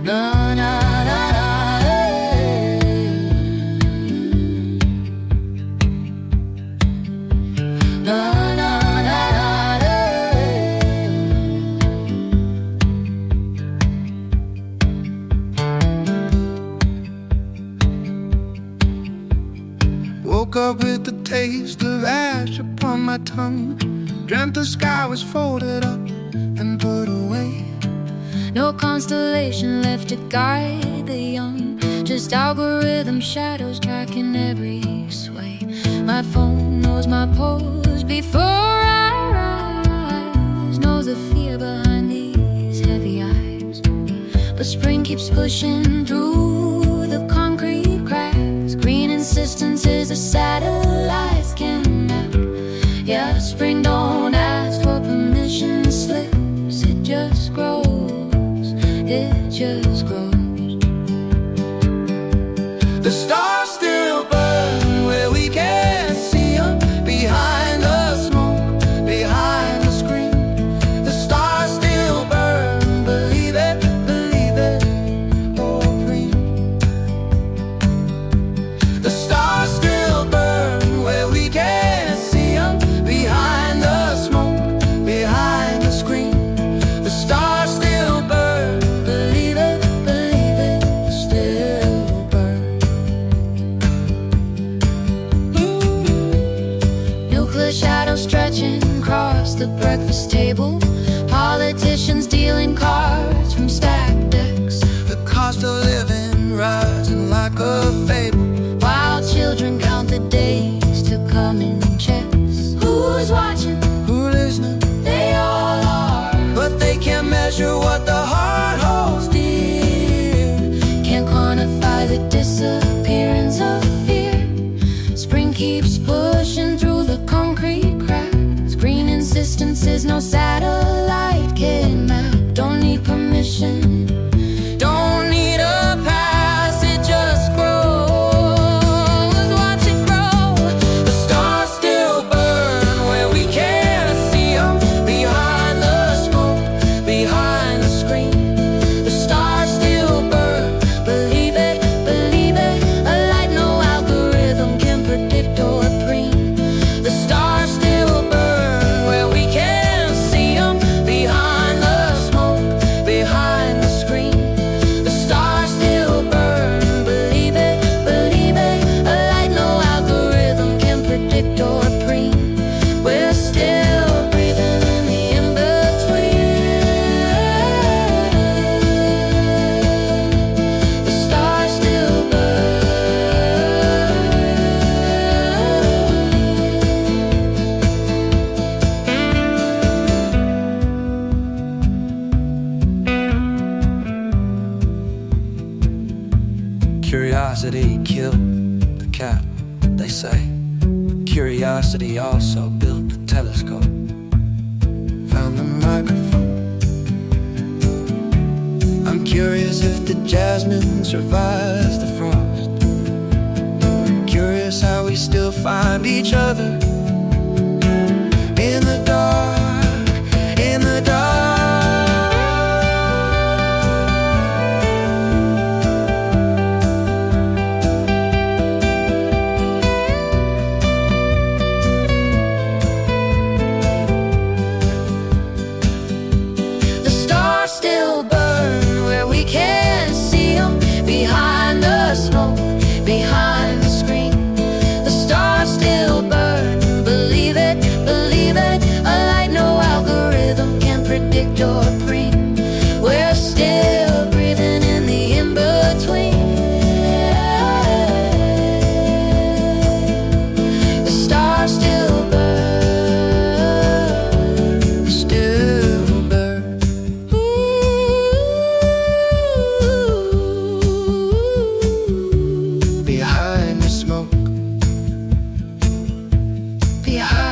Na na na na, na na na na. Woke up with the taste of ash upon my tongue. Dreamt the sky was folded up and put away. No constellation left to guide the young, just algorithm shadows tracking every sway. My phone knows my pose before I rise, knows the fear behind these heavy eyes. But spring keeps pushing through the concrete cracks. Green insistence is a satellites can map. Yeah, spring don't ask for permission slips, it just grows, it just grows. The stars still burn where we can't see them, behind the smoke, behind the screen. The stars still burn, believe it, or dream. The stars still burn where we can't see them, behind the smoke, behind the screen. The stars still burn, believe it, still burn. Nuclear shadows stretching across the breakfast table. Politicians dealing cards from stacked decks. The cost of living rising like a fable. While children count the days to come in checks. Who's watching? Who listening? They all are. But they can't measure what the heart holds dear. Can't quantify the disappearance of fear. Spring keeps pushing through the concrete cracks. Green insistence is no satellite can map. Don't need permission, don't need a pass, it just grows. Watch it grow. The stars still burn where we can't see them, behind the smoke, behind the screen. The stars still burn, believe it, a light no algorithm can predict or preen. The stars still burn Where we can't see them, behind the smoke, behind the screen. The stars still burn, believe it, a light no algorithm can predict or preen. We're still breathing in the in-between. The stars still Curiosity killed the cat, they say. Curiosity also built the telescope. Found the microphone. I'm curious if the jasmine survives the frost. Curious how we still find each other in the dark, in the dark. The stars still burn where we can't see them, behind the smoke, behind the screen. The stars still burn, believe it, a light no algorithm can predict or preen. We're still breathing in the in-between. The stars still burn, Still burn. Behind the smoke, behind